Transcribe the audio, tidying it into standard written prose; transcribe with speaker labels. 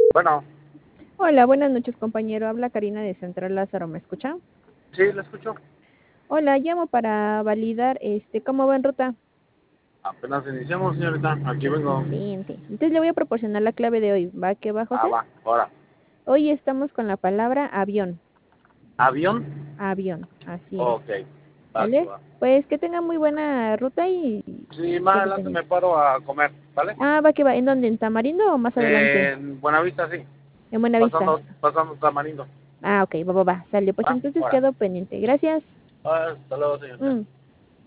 Speaker 1: Bueno,
Speaker 2: Hola, buenas noches, compañero. Habla Karina de Central Lázaro, ¿me escucha?
Speaker 1: sí, lo escucho.
Speaker 2: Hola, llamo para validar cómo va en ruta.
Speaker 1: Apenas iniciamos, señorita. Aquí vengo.
Speaker 2: Excelente. Entonces le voy a proporcionar la clave de hoy. ¿Va que va,
Speaker 1: Ah,
Speaker 2: José?
Speaker 1: va, ahora.
Speaker 2: Hoy estamos con la palabra avión.
Speaker 1: ¿Avión?
Speaker 2: Avión, así es.
Speaker 1: Ok, va, que
Speaker 2: ¿Vale?
Speaker 1: va.
Speaker 2: Pues que tenga muy buena ruta y
Speaker 1: Sí, más
Speaker 2: quede
Speaker 1: adelante me
Speaker 2: pendiente.
Speaker 1: paro a comer, ¿vale?
Speaker 2: Va que va. ¿En dónde? ¿En Tamarindo o más adelante?
Speaker 1: En Buenavista, sí.
Speaker 2: En Buenavista.
Speaker 1: Pasando Tamarindo.
Speaker 2: Ok, va. Sale. Pues
Speaker 1: ¿Va?
Speaker 2: entonces
Speaker 1: Ahora.
Speaker 2: quedo pendiente. Gracias.
Speaker 1: Hasta luego, señorita.
Speaker 2: Mm.